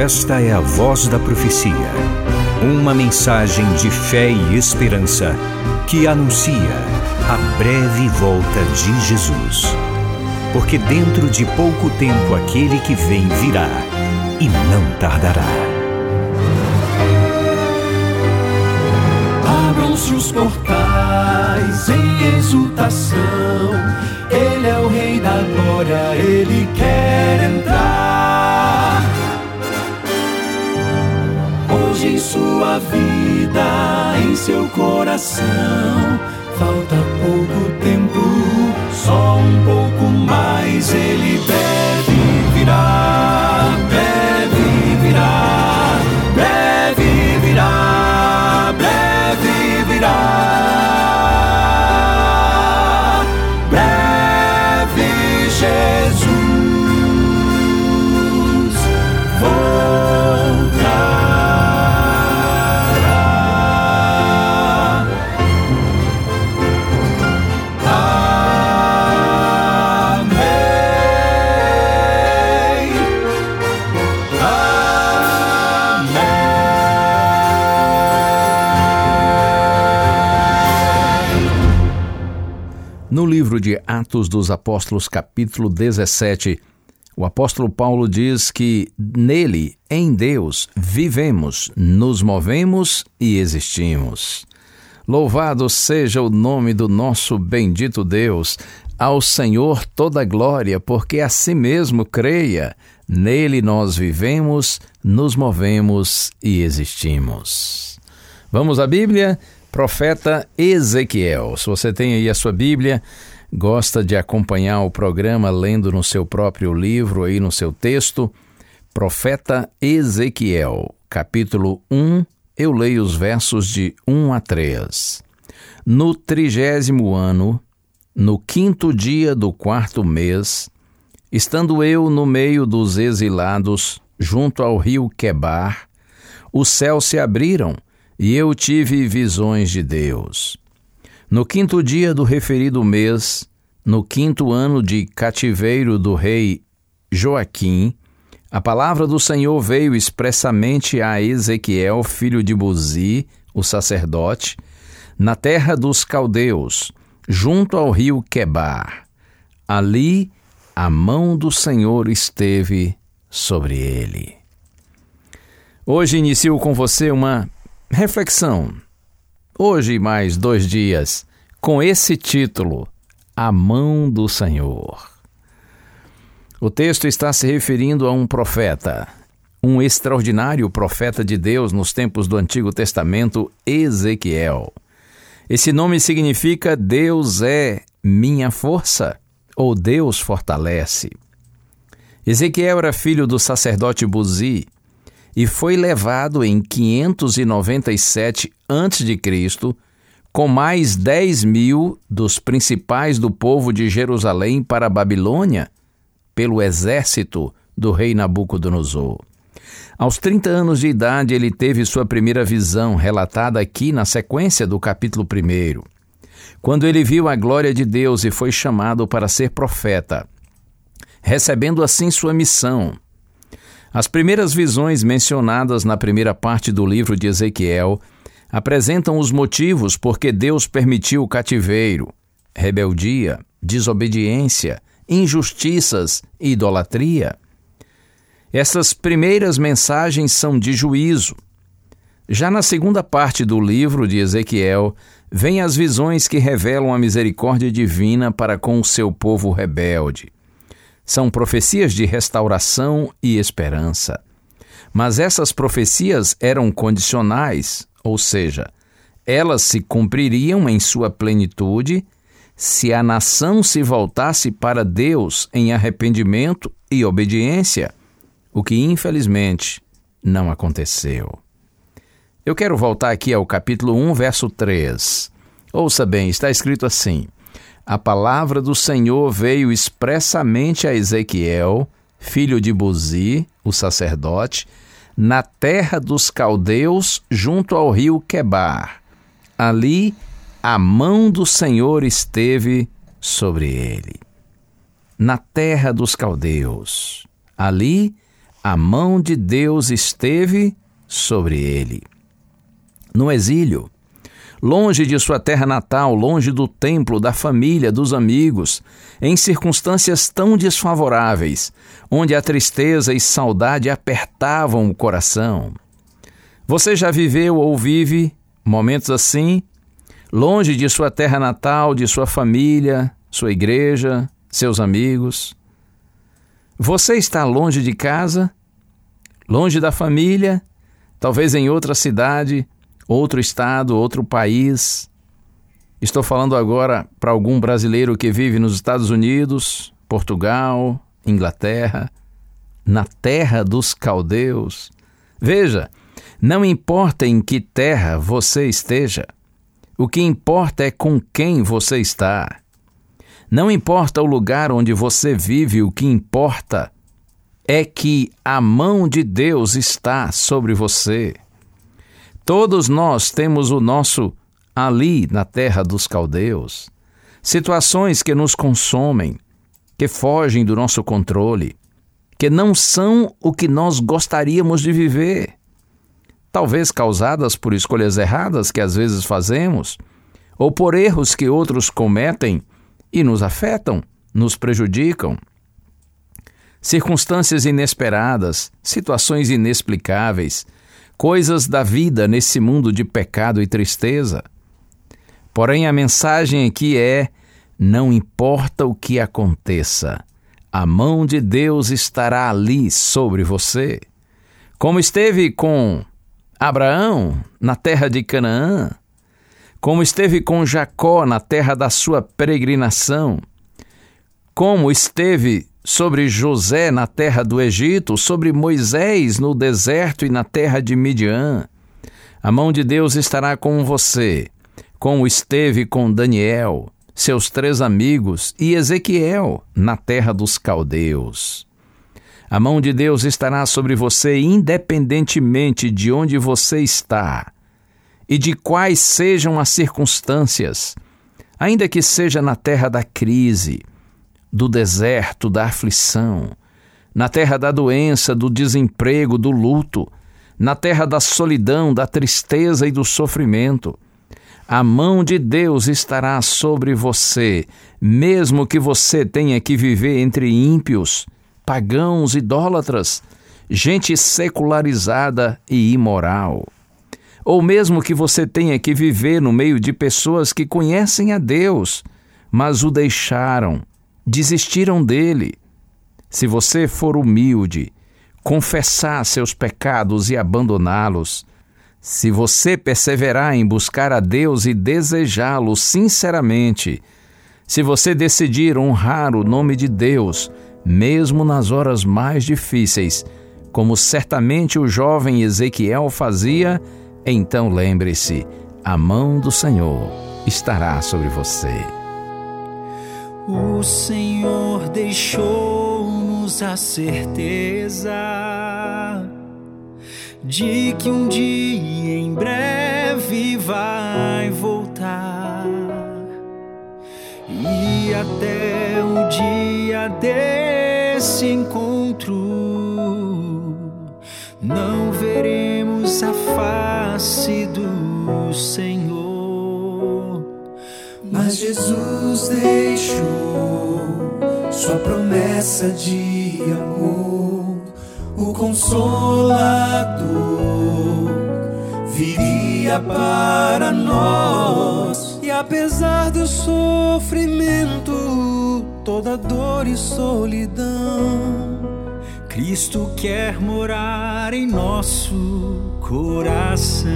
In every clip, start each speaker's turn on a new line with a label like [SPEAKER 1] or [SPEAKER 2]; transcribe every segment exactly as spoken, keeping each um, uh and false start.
[SPEAKER 1] Esta é a Voz da Profecia, uma mensagem de fé e esperança que anuncia a breve volta de Jesus. Porque dentro de pouco tempo aquele que vem virá e não tardará.
[SPEAKER 2] Abram-se os portais em exultação, Ele é o Rei da Glória, Ele quer entrar. Hoje em sua vida, em seu coração, falta pouco tempo, só um pouco mais. Ele breve virá, breve virá, breve virá, breve virá. Breve Jesus voltará.
[SPEAKER 3] No livro de Atos dos Apóstolos, capítulo dezessete, o apóstolo Paulo diz que nele, em Deus, vivemos, nos movemos e existimos. Louvado seja o nome do nosso bendito Deus, ao Senhor toda a glória, porque assim mesmo creia, nele nós vivemos, nos movemos e existimos. Vamos à Bíblia? Profeta Ezequiel. Se você tem aí a sua Bíblia, gosta de acompanhar o programa lendo no seu próprio livro, aí no seu texto, Profeta Ezequiel, capítulo um, eu leio os versos de um a três. No trigésimo ano, no quinto dia do quarto mês, estando eu no meio dos exilados, junto ao rio Quebar, os céus se abriram, e eu tive visões de Deus. No quinto dia do referido mês, no quinto ano de cativeiro do rei Joaquim, a palavra do Senhor veio expressamente a Ezequiel, filho de Buzi, o sacerdote, na terra dos caldeus, junto ao rio Quebar. Ali a mão do Senhor esteve sobre ele. Hoje inicio com você uma reflexão, hoje mais dois dias, com esse título, A Mão do Senhor. O texto está se referindo a um profeta, um extraordinário profeta de Deus nos tempos do Antigo Testamento, Ezequiel. Esse nome significa Deus é minha força, ou Deus fortalece. Ezequiel era filho do sacerdote Buzi, e foi levado em quinhentos e noventa e sete antes de Cristo, com mais dez mil dos principais do povo de Jerusalém para a Babilônia, pelo exército do rei Nabucodonosor. Aos trinta anos de idade, ele teve sua primeira visão, relatada aqui na sequência do capítulo primeiro, quando ele viu a glória de Deus e foi chamado para ser profeta, recebendo assim sua missão. As primeiras visões mencionadas na primeira parte do livro de Ezequiel apresentam os motivos por que Deus permitiu o cativeiro, rebeldia, desobediência, injustiças e idolatria. Essas primeiras mensagens são de juízo. Já na segunda parte do livro de Ezequiel, vêm as visões que revelam a misericórdia divina para com o seu povo rebelde. São profecias de restauração e esperança. Mas essas profecias eram condicionais, ou seja, elas se cumpririam em sua plenitude se a nação se voltasse para Deus em arrependimento e obediência, o que infelizmente não aconteceu. Eu quero voltar aqui ao capítulo um, verso três. Ouça bem, está escrito assim: a palavra do Senhor veio expressamente a Ezequiel, filho de Buzi, o sacerdote, na terra dos caldeus, junto ao rio Quebar. Ali a mão do Senhor esteve sobre ele. Na terra dos caldeus. Ali a mão de Deus esteve sobre ele. No exílio, longe de sua terra natal, longe do templo, da família, dos amigos, em circunstâncias tão desfavoráveis, onde a tristeza e saudade apertavam o coração. Você já viveu ou vive momentos assim, longe de sua terra natal, de sua família, sua igreja, seus amigos? Você está longe de casa, longe da família, talvez em outra cidade, outro estado, outro país. Estou falando agora para algum brasileiro que vive nos Estados Unidos, Portugal, Inglaterra, na terra dos caldeus. Veja, não importa em que terra você esteja, o que importa é com quem você está. Não importa o lugar onde você vive, o que importa é que a mão de Deus está sobre você. Todos nós temos o nosso ali na terra dos caldeus, situações que nos consomem, que fogem do nosso controle, que não são o que nós gostaríamos de viver, talvez causadas por escolhas erradas que às vezes fazemos, ou por erros que outros cometem e nos afetam, nos prejudicam. Circunstâncias inesperadas, situações inexplicáveis, coisas da vida nesse mundo de pecado e tristeza. Porém, a mensagem aqui é: não importa o que aconteça, a mão de Deus estará ali sobre você. Como esteve com Abraão na terra de Canaã, como esteve com Jacó na terra da sua peregrinação, como esteve sobre José na terra do Egito, sobre Moisés no deserto e na terra de Midian. A mão de Deus estará com você, como esteve com Daniel, seus três amigos, e Ezequiel na terra dos caldeus. A mão de Deus estará sobre você independentemente de onde você está e de quais sejam as circunstâncias, ainda que seja na terra da crise, do deserto, da aflição, na terra da doença, do desemprego, do luto, na terra da solidão, da tristeza e do sofrimento. A mão de Deus estará sobre você, mesmo que você tenha que viver entre ímpios, pagãos, idólatras, gente secularizada e imoral. Ou mesmo que você tenha que viver no meio de pessoas que conhecem a Deus, mas o deixaram, desistiram dele. Se você for humilde, confessar seus pecados e abandoná-los, se você perseverar em buscar a Deus e desejá-lo sinceramente, se você decidir honrar o nome de Deus, mesmo nas horas mais difíceis, como certamente o jovem Ezequiel fazia, então lembre-se, a mão do Senhor estará sobre você.
[SPEAKER 2] O Senhor deixou-nos a certeza de que um dia em breve vai voltar, e até o dia desse encontro não veremos a face do Senhor. Mas Jesus deixou sua promessa de amor, o Consolador viria para nós, e apesar do sofrimento, toda dor e solidão, Cristo quer morar em nosso coração.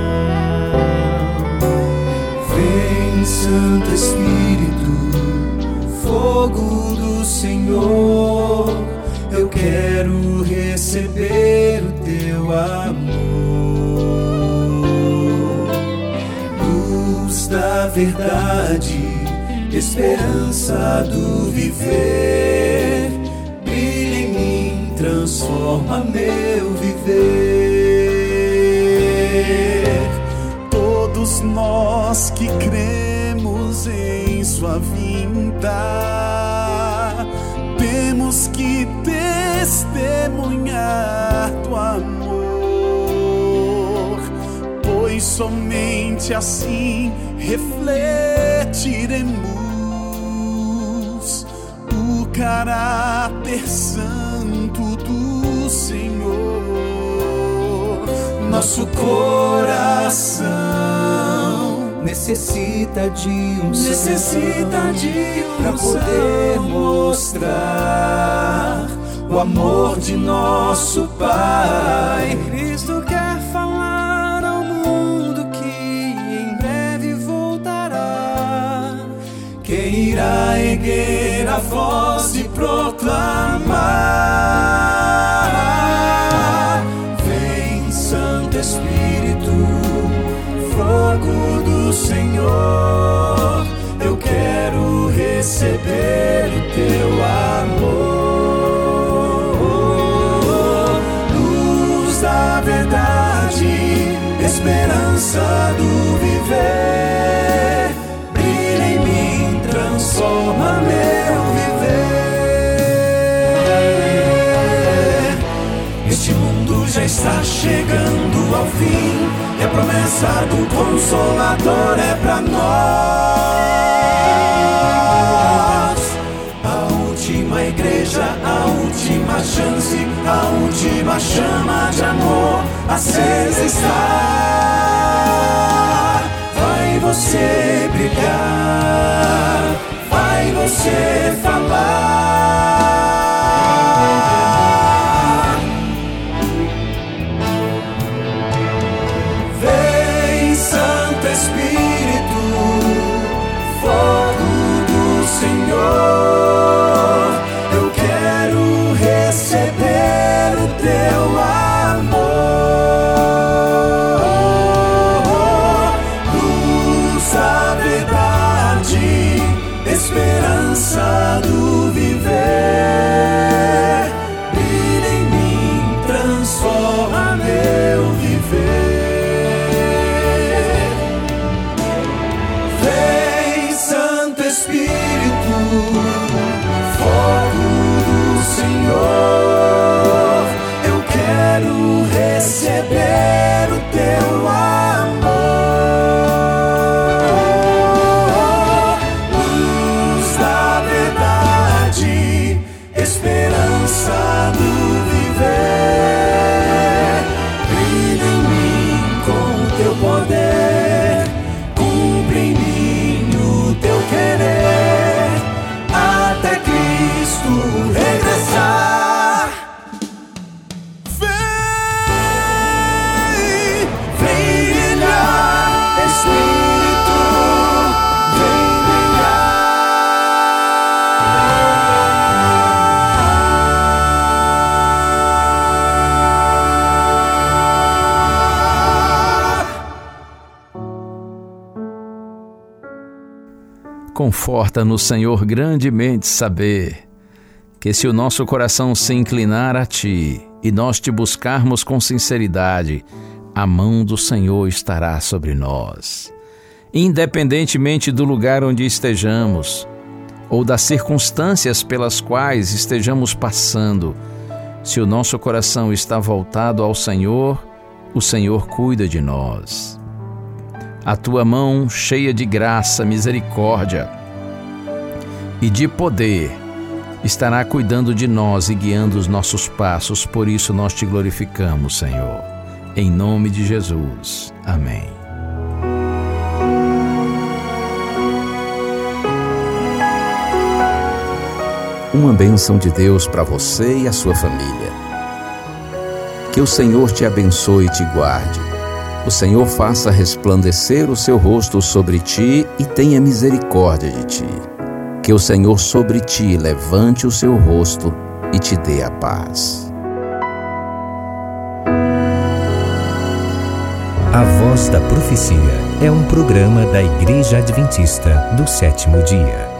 [SPEAKER 2] Vem, Santo Espírito, fogo do Senhor, eu quero receber o teu amor. Luz da verdade, esperança do viver, brilha em mim, transforma meu viver. Todos nós que cremos em sua vinda, temos que testemunhar do amor, pois somente assim refletiremos o caráter santo do Senhor. Nosso coração
[SPEAKER 4] necessita de um
[SPEAKER 2] necessita de um
[SPEAKER 4] para poder mostrar
[SPEAKER 2] o amor de nosso Pai.
[SPEAKER 4] Cristo quer falar ao mundo que em breve voltará,
[SPEAKER 2] que irá erguer a voz e proclamar: vem, Santo Espírito, fogo do Senhor, eu quero receber o teu amor. Luz da verdade, esperança do viver, brilha em mim, transforma meu viver. Este mundo já está chegando ao fim, e a promessa do Consolador é pra nós. A última igreja, a última chance, a última chama de amor acesa está. Vai você brilhar, vai você falar. Espírito, fogo do Senhor, eu quero receber o teu amor. Luz da verdade, esperança do viver, brilha em mim, transforma meu viver. Espírito, fogo do Senhor, eu quero receber o teu amor. Luz da verdade, esperança do viver, brilha em mim com o teu poder, cumpre em mim o teu querer, até Cristo regressar. Vem, vem brilhar, Espírito, vem
[SPEAKER 3] Conforta no Senhor grandemente saber que se o nosso coração se inclinar a Ti e nós Te buscarmos com sinceridade, a mão do Senhor estará sobre nós. Independentemente do lugar onde estejamos ou das circunstâncias pelas quais estejamos passando, se o nosso coração está voltado ao Senhor, o Senhor cuida de nós. A Tua mão cheia de graça, misericórdia e de poder estará cuidando de nós e guiando os nossos passos. Por isso nós Te glorificamos, Senhor. Em nome de Jesus. Amém. Uma bênção de Deus para você e a sua família. Que o Senhor te abençoe e te guarde. O Senhor faça resplandecer o seu rosto sobre ti e tenha misericórdia de ti. Que o Senhor sobre ti levante o seu rosto e te dê a paz.
[SPEAKER 1] A Voz da Profecia é um programa da Igreja Adventista do Sétimo Dia.